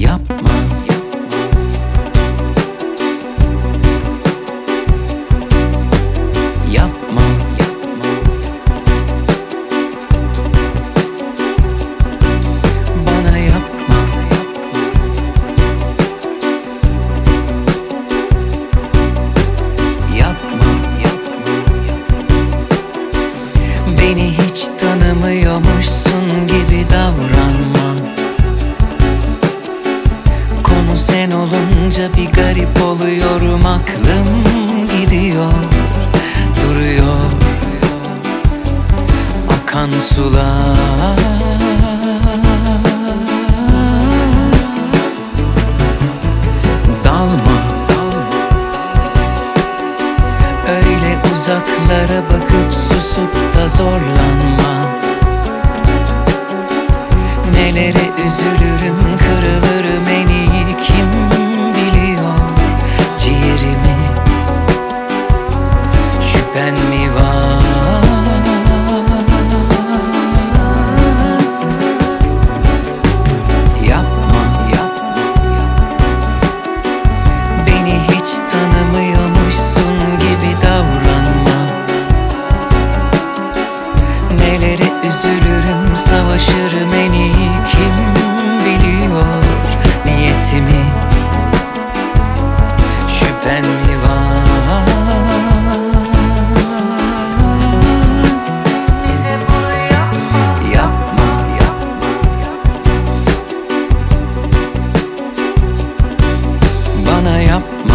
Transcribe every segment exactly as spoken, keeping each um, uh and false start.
yapma, yapma, yapma. Bana yapma, yapma, yapma, yapma. Beni hiç tanımıyormuşsun gibi davranma. Konu sen olunca bir garip oluyorum, aklım gidiyor, duruyor akan sular. Dalma, dalma, öyle uzaklara bakıp susup da zorlanma. Nelere üzülürüm, kırılırım, en iyi kim biliyor? Ciğerimi, şüphen mi var? Yapma, yapma, yapma. Beni hiç tanımıyormuşsun gibi davranma. Nelere üzülürüm, savaşırım, en iyi kim biliyor niyetimi? Şüphen mi var? Yapma, yapma, yapma. Bana yapma,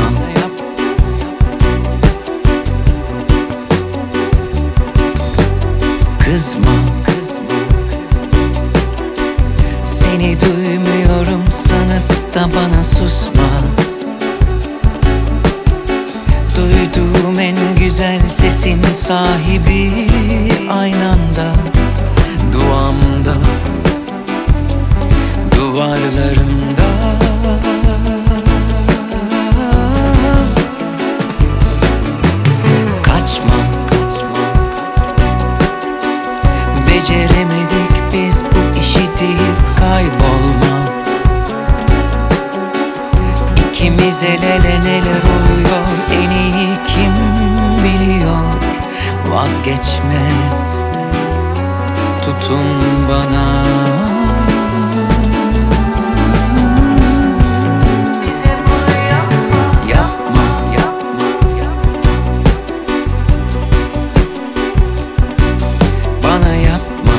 kızma, kızma, seni duymuyorum sanıp da bana susma. Duyduğum en güzel sesin sahibi aynı anda duamda, duvarlarımda. Kaçma, kaçma, beceremedik biz bu işi deyip kaybolma. İkimiz el ele neler oluyor, en iyi kim biliyor? Vazgeçme, tutun bana. Yapma, yapma, yapma. Bana yapma.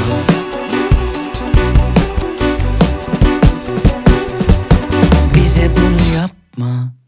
Bize bunu yapma.